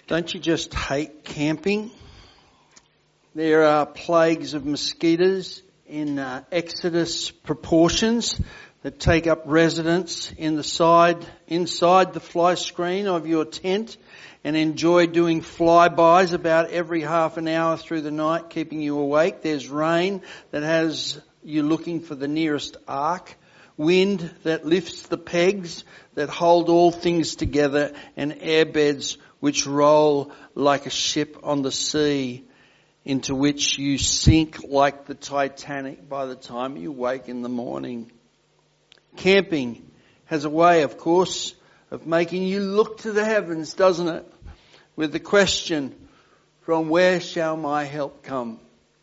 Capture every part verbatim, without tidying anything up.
Don't you just hate camping? There are plagues of mosquitoes in uh, Exodus proportions that take up residence in the side, inside the fly screen of your tent and enjoy doing flybys about every half an hour through the night, keeping you awake. There's rain that has you looking for the nearest ark. Wind that lifts the pegs that hold all things together, and airbeds which roll like a ship on the sea, into which you sink like the Titanic by the time you wake in the morning. Camping has a way, of course, of making you look to the heavens, doesn't it? With the question, from where shall my help come?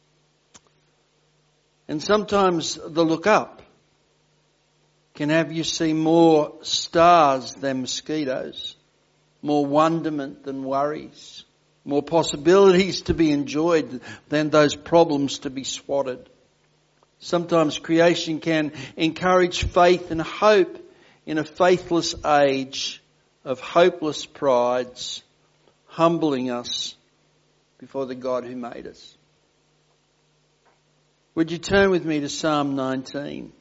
And sometimes the look up can have you see more stars than mosquitoes, more wonderment than worries, more possibilities to be enjoyed than those problems to be swatted. Sometimes creation can encourage faith and hope in a faithless age of hopeless prides, humbling us before the God who made us. Would you turn with me to Psalm nineteen?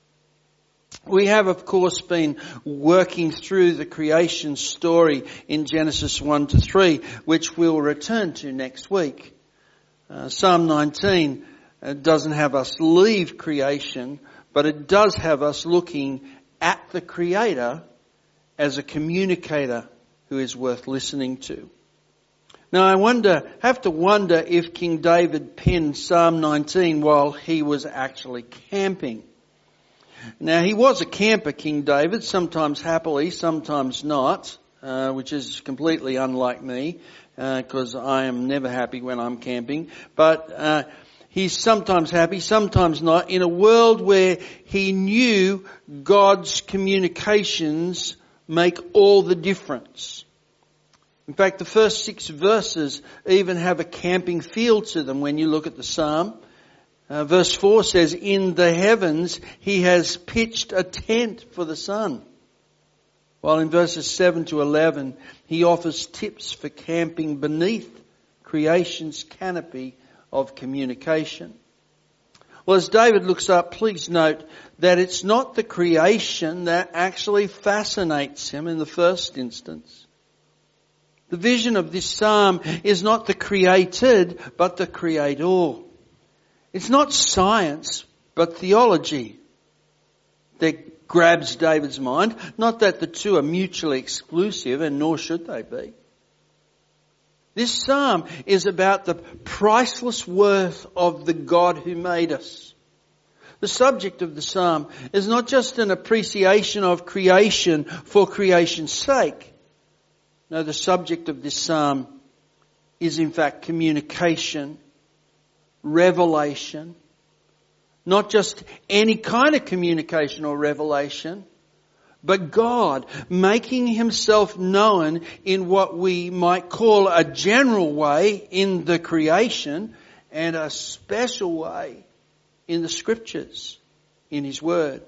We have, of course, been working through the creation story in Genesis one to three, which we'll return to next week. Uh, Psalm nineteen uh, doesn't have us leave creation, but it does have us looking at the Creator as a communicator who is worth listening to. Now I wonder, have to wonder if King David penned Psalm nineteen while he was actually camping. Now, he was a camper, King David, sometimes happily, sometimes not, uh, which is completely unlike me, because uh, I am never happy when I'm camping. But uh, he's sometimes happy, sometimes not, in a world where he knew God's communications make all the difference. In fact, the first six verses even have a camping feel to them when you look at the psalm. Uh, verse four says, in the heavens he has pitched a tent for the sun. While in verses seven to eleven he offers tips for camping beneath creation's canopy of communication. Well, as David looks up, please note that it's not the creation that actually fascinates him in the first instance. The vision of this psalm is not the created, but the creator. It's not science, but theology that grabs David's mind. Not that the two are mutually exclusive, and nor should they be. This psalm is about the priceless worth of the God who made us. The subject of the psalm is not just an appreciation of creation for creation's sake. No, the subject of this psalm is in fact communication, revelation, not just any kind of communication or revelation, but God making himself known in what we might call a general way in the creation and a special way in the scriptures, in his word.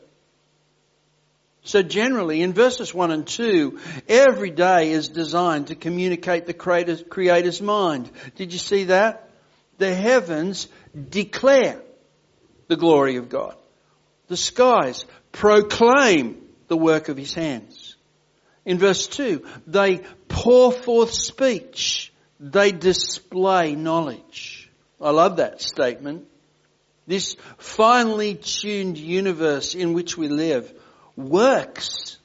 So generally, in verses one and two, every day is designed to communicate the Creator's, Creator's mind. Did you see that? The heavens declare the glory of God. The skies proclaim the work of his hands. In verse two, they pour forth speech. They display knowledge. I love that statement. This finely tuned universe in which we live works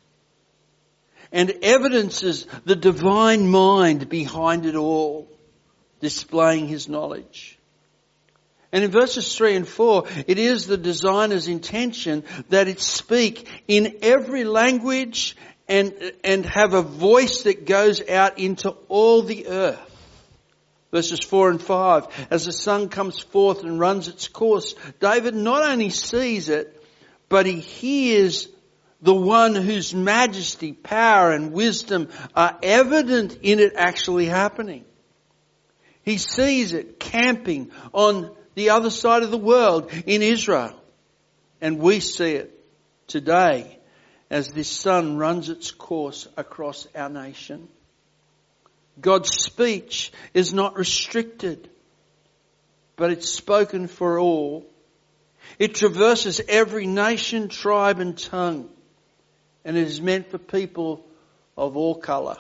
and evidences the divine mind behind it all, displaying his knowledge. And in verses three and four, it is the designer's intention that it speak in every language and, and have a voice that goes out into all the earth. Verses four and five, as the sun comes forth and runs its course, David not only sees it, but he hears the one whose majesty, power and wisdom are evident in it actually happening. He sees it camping on the other side of the world in Israel. And we see it today as this sun runs its course across our nation. God's speech is not restricted, but it's spoken for all. It traverses every nation, tribe and tongue, and it is meant for people of all colour.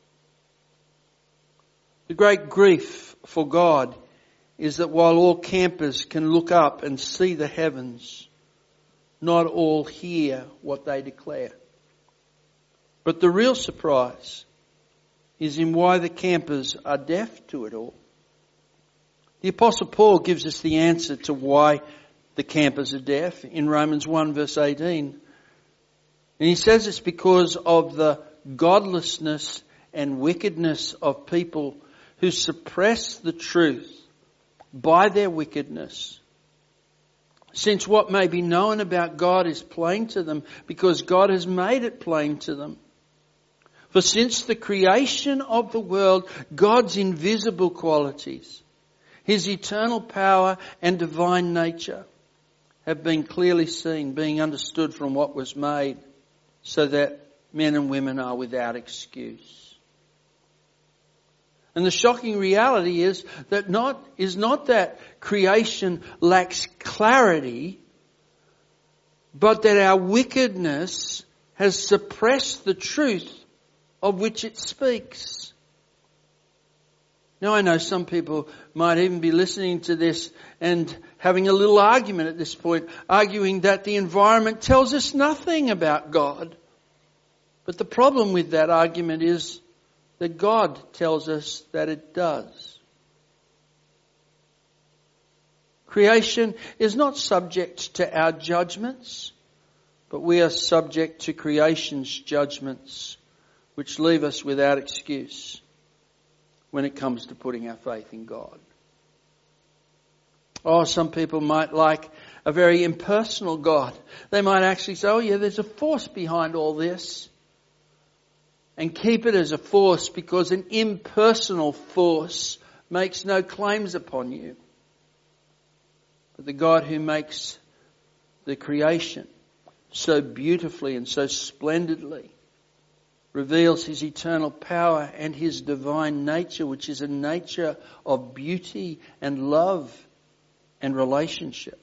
The great grief for God is that while all campers can look up and see the heavens, not all hear what they declare. But the real surprise is in why the campers are deaf to it all. The Apostle Paul gives us the answer to why the campers are deaf in Romans one verse eighteen. And he says it's because of the godlessness and wickedness of people who suppress the truth by their wickedness. Since what may be known about God is plain to them because God has made it plain to them. For since the creation of the world, God's invisible qualities, His eternal power and divine nature have been clearly seen, being understood from what was made, so that men and women are without excuse. And the shocking reality is that not is not that creation lacks clarity, but that our wickedness has suppressed the truth of which it speaks. Now I know some people might even be listening to this and having a little argument at this point, arguing that the environment tells us nothing about God. But the problem with that argument is that God tells us that it does. Creation is not subject to our judgments, but we are subject to creation's judgments, which leave us without excuse when it comes to putting our faith in God. Oh, some people might like a very impersonal God. They might actually say, oh yeah, there's a force behind all this. And keep it as a force because an impersonal force makes no claims upon you. But the God who makes the creation so beautifully and so splendidly reveals His eternal power and His divine nature, which is a nature of beauty and love and relationship.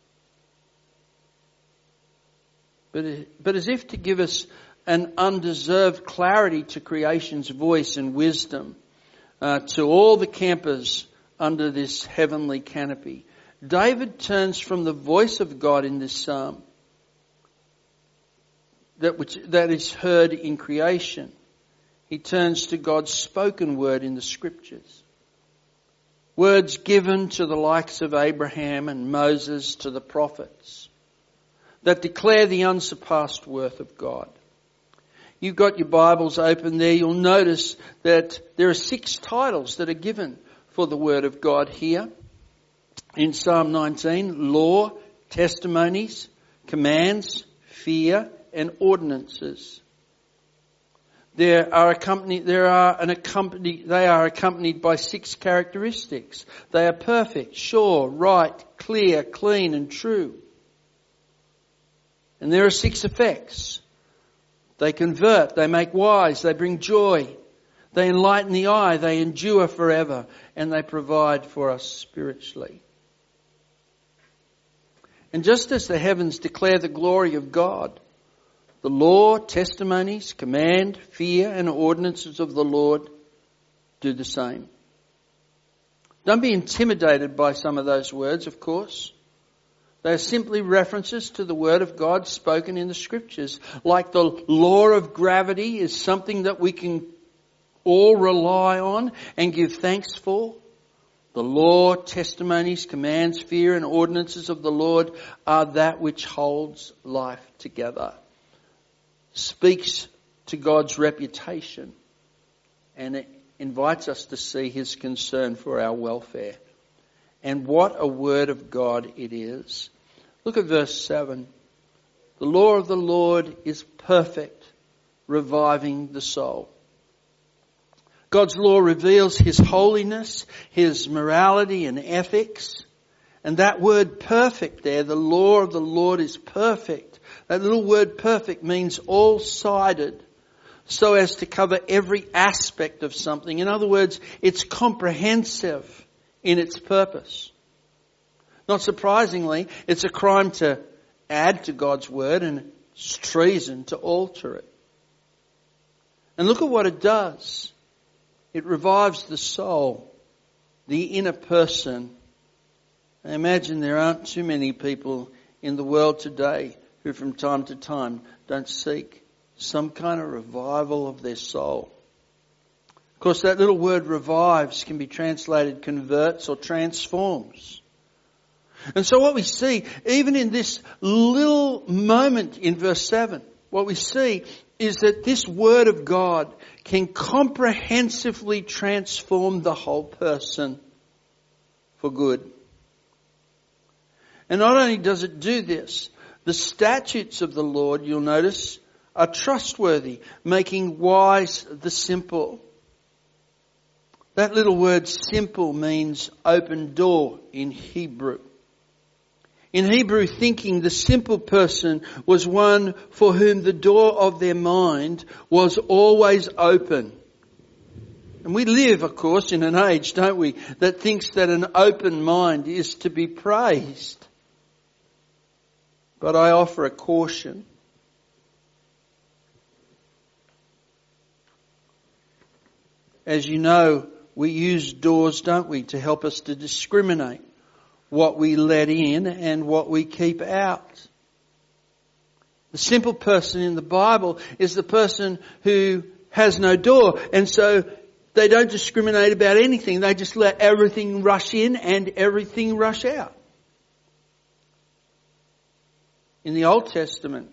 But, but as if to give us an undeserved clarity to creation's voice and wisdom, uh, to all the campers under this heavenly canopy, David turns from the voice of God in this psalm that which that is heard in creation. He turns to God's spoken word in the scriptures. Words given to the likes of Abraham and Moses, to the prophets, that declare the unsurpassed worth of God. You've got your Bibles open there. You'll notice that there are six titles that are given for the Word of God here. In Psalm nineteen, law, testimonies, commands, fear, and ordinances. There are accompanied, there are an accompanied, they are accompanied by six characteristics. They are perfect, sure, right, clear, clean, and true. And there are six effects. They convert, they make wise, they bring joy, they enlighten the eye, they endure forever, and they provide for us spiritually. And just as the heavens declare the glory of God, the law, testimonies, command, fear, and ordinances of the Lord do the same. Don't be intimidated by some of those words, of course. They are simply references to the Word of God spoken in the Scriptures. Like the law of gravity is something that we can all rely on and give thanks for. The law, testimonies, commands, fear, and ordinances of the Lord are that which holds life together. Speaks to God's reputation, and it invites us to see His concern for our welfare. And what a word of God it is. Look at verse seven. The law of the Lord is perfect, reviving the soul. God's law reveals His holiness, His morality and ethics. And that word perfect there, the law of the Lord is perfect. That little word perfect means all-sided. so as to cover every aspect of something. In other words, it's comprehensive in its purpose. Not surprisingly, it's a crime to add to God's word and it's treason to alter it. And look at what it does. It revives the soul, the inner person. I imagine there aren't too many people in the world today who from time to time don't seek some kind of revival of their soul. Of course, that little word revives can be translated converts or transforms. And so what we see, even in this little moment in verse seven, what we see is that this word of God can comprehensively transform the whole person for good. And not only does it do this, the statutes of the Lord, you'll notice, are trustworthy, making wise the simple. That little word simple means open door in Hebrew. In Hebrew thinking, the simple person was one for whom the door of their mind was always open. And we live, of course, in an age, don't we, that thinks that an open mind is to be praised. But I offer a caution. As you know, we use doors, don't we, to help us to discriminate what we let in and what we keep out. The simple person in the Bible is the person who has no door, and so they don't discriminate about anything. They just let everything rush in and everything rush out. In the Old Testament,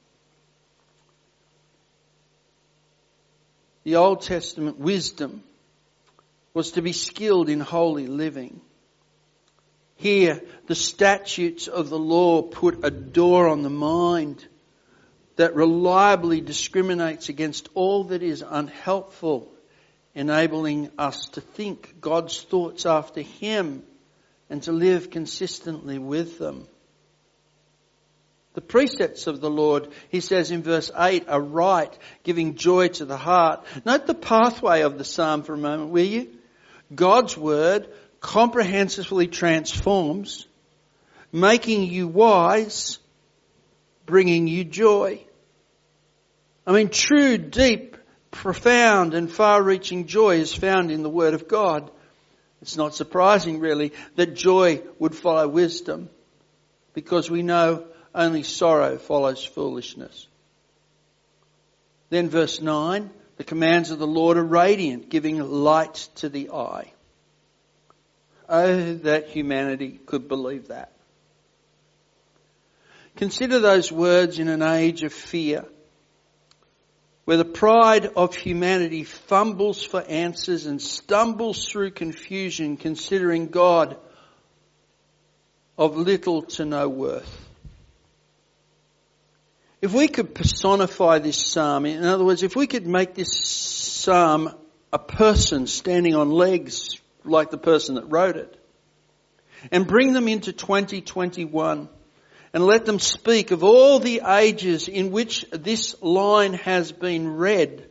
the Old Testament wisdom was to be skilled in holy living. Here, the statutes of the law put a door on the mind that reliably discriminates against all that is unhelpful, enabling us to think God's thoughts after Him and to live consistently with them. The precepts of the Lord, he says in verse eight, are right, giving joy to the heart. Note the pathway of the psalm for a moment, will you? God's word comprehensively transforms, making you wise, bringing you joy. I mean, true, deep, profound and far-reaching joy is found in the Word of God. It's not surprising, really, that joy would follow wisdom, because we know only sorrow follows foolishness. Then verse nine, the commands of the Lord are radiant, giving light to the eye. Oh, that humanity could believe that. Consider those words in an age of fear, where the pride of humanity fumbles for answers and stumbles through confusion, considering God of little to no worth. If we could personify this psalm, in other words, if we could make this psalm a person standing on legs like the person that wrote it, and bring them into twenty twenty-one, and let them speak of all the ages in which this line has been read.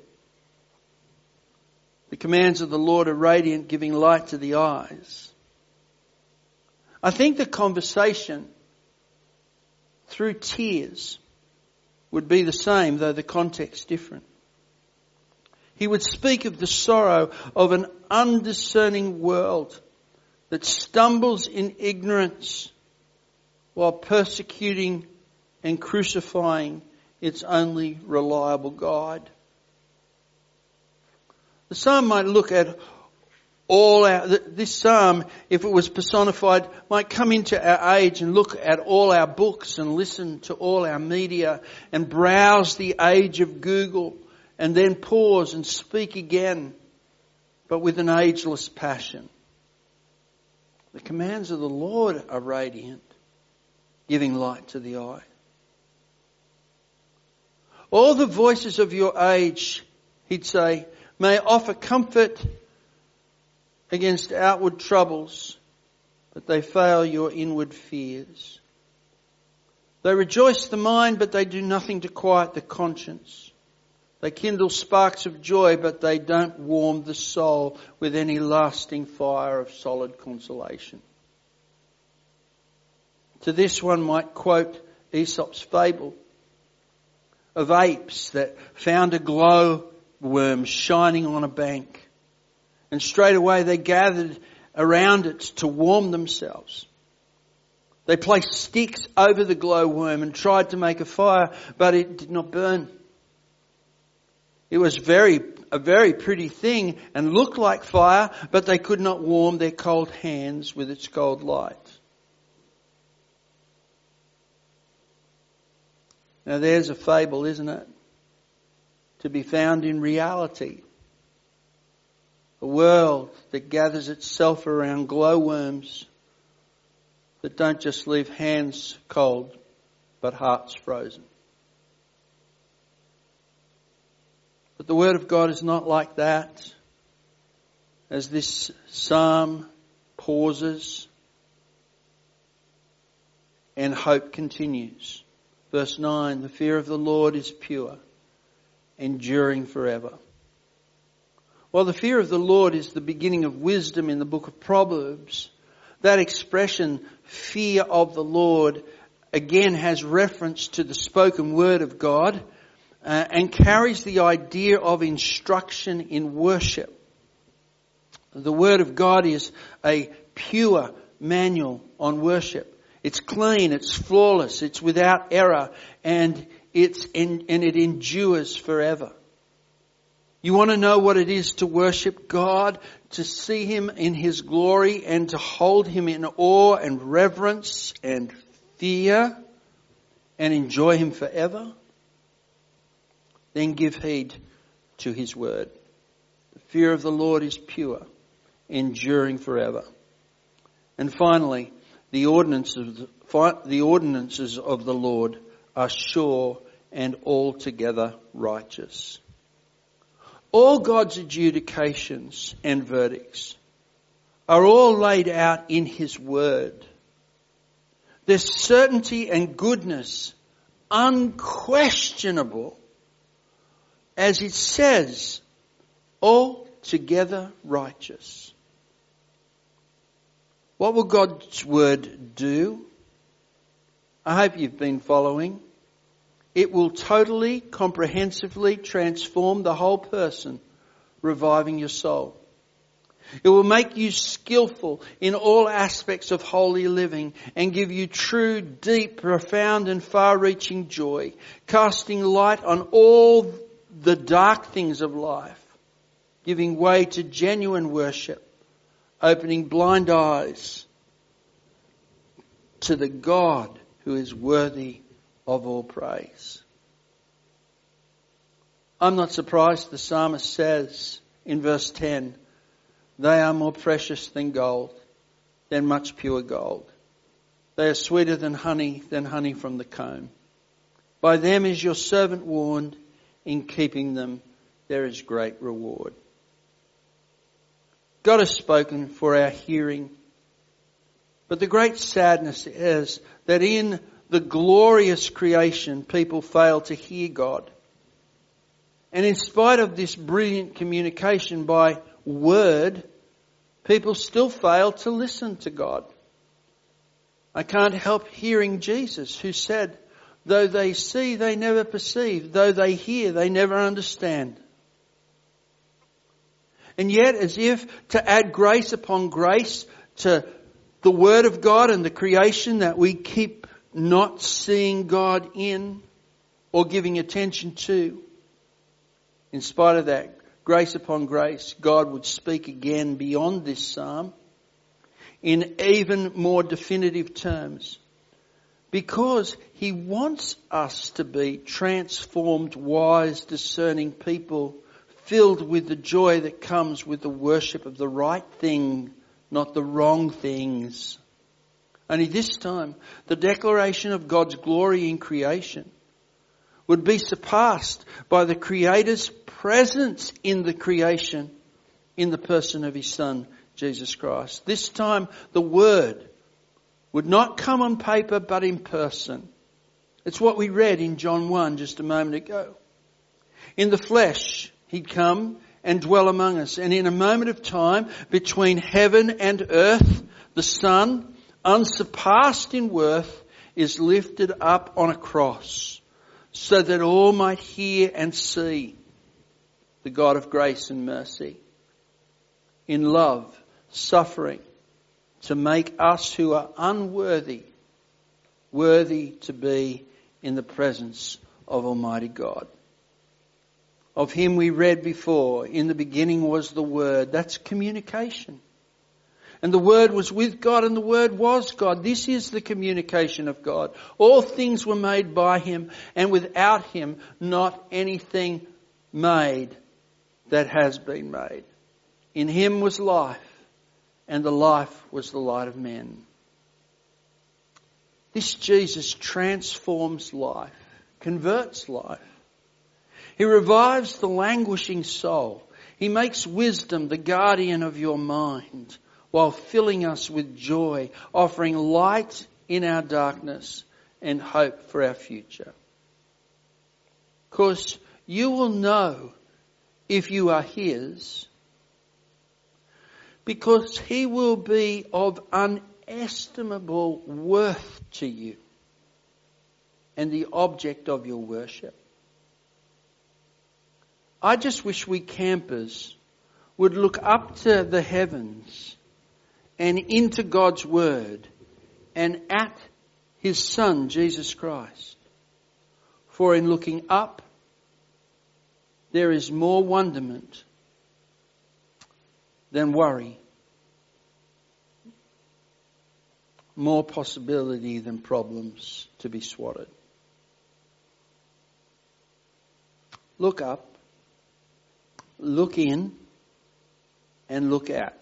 The commands of the Lord are radiant, giving light to the eyes. I think the conversation through tears would be the same, though the context different. He would speak of the sorrow of an undiscerning world that stumbles in ignorance while persecuting and crucifying its only reliable God. The psalm might look at all our, this psalm, if it was personified, might come into our age and look at all our books and listen to all our media and browse the age of Google and then pause and speak again, but with an ageless passion. The commands of the Lord are radiant, giving light to the eye. All the voices of your age, he'd say, may offer comfort against outward troubles, but they fail your inward fears. They rejoice the mind, but they do nothing to quiet the conscience. They kindle sparks of joy, but they don't warm the soul with any lasting fire of solid consolation. To this one might quote Aesop's fable of apes that found a glow worm shining on a bank. And straight away they gathered around it to warm themselves. They placed sticks over the glowworm and tried to make a fire, but it did not burn. It was very, a very pretty thing and looked like fire, but they could not warm their cold hands with its cold light. Now there's a fable, isn't it? To be found in reality. A world that gathers itself around glowworms that don't just leave hands cold, but hearts frozen. But the Word of God is not like that. As this psalm pauses and hope continues. Verse nine, the fear of the Lord is pure, enduring forever. While the fear of the Lord is the beginning of wisdom in the book of Proverbs, that expression, fear of the Lord, again has reference to the spoken word of God uh, and carries the idea of instruction in worship. The word of God is a pure manual on worship. It's clean, it's flawless, it's without error, and it's in, and it endures forever. You want to know what it is to worship God, to see Him in His glory and to hold Him in awe and reverence and fear and enjoy Him forever? Then give heed to His word. The fear of the Lord is pure, enduring forever. And finally, the ordinances, the ordinances of the Lord are sure and altogether righteous. All God's adjudications and verdicts are all laid out in His word. Their certainty and goodness, unquestionable, as it says, altogether righteous. What will God's word do? I hope you've been following. It will totally, comprehensively transform the whole person, reviving your soul. It will make you skillful in all aspects of holy living and give you true, deep, profound and far-reaching joy, casting light on all the dark things of life, giving way to genuine worship, opening blind eyes to the God who is worthy of all praise. I'm not surprised the psalmist says in verse ten, they are more precious than gold, than much pure gold. They are sweeter than honey, than honey from the comb. By them is your servant warned, in keeping them there is great reward. God has spoken for our hearing, but the great sadness is that in the glorious creation, people fail to hear God. And in spite of this brilliant communication by word, people still fail to listen to God. I can't help hearing Jesus, who said, though they see, they never perceive. Though they hear, they never understand. And yet, as if to add grace upon grace to the Word of God and the creation that we keep not seeing God in or giving attention to, in spite of that, grace upon grace, God would speak again beyond this psalm in even more definitive terms. Because He wants us to be transformed, wise, discerning people, filled with the joy that comes with the worship of the right thing, not the wrong things. Only this time, the declaration of God's glory in creation would be surpassed by the Creator's presence in the creation in the person of His Son, Jesus Christ. This time, the Word would not come on paper but in person. It's what we read in John one just a moment ago. In the flesh, he'd come and dwell among us. And in a moment of time, between heaven and earth, the Son, unsurpassed in worth, is lifted up on a cross so that all might hear and see the God of grace and mercy in love, suffering, to make us who are unworthy, worthy to be in the presence of Almighty God. Of him we read before, in the beginning was the Word. That's communication. And the Word was with God and the Word was God. This is the communication of God. All things were made by him, and without him not anything made that has been made. In him was life, and the life was the light of men. This Jesus transforms life, converts life. He revives the languishing soul. He makes wisdom the guardian of your mind, while filling us with joy, offering light in our darkness and hope for our future. Because you will know if you are his, because he will be of unestimable worth to you and the object of your worship. I just wish we campers would look up to the heavens and into God's Word and at his Son, Jesus Christ. For in looking up, there is more wonderment than worry, more possibility than problems to be swatted. Look up, look in, and look out.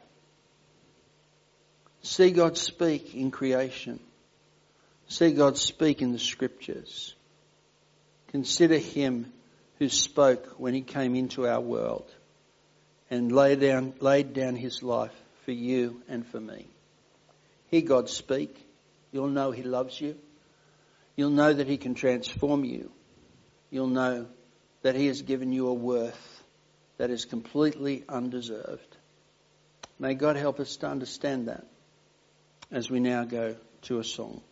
See God speak in creation. See God speak in the Scriptures. Consider him who spoke when he came into our world and laid down, laid down his life for you and for me. Hear God speak. You'll know he loves you. You'll know that he can transform you. You'll know that he has given you a worth that is completely undeserved. May God help us to understand that as we now go to a song.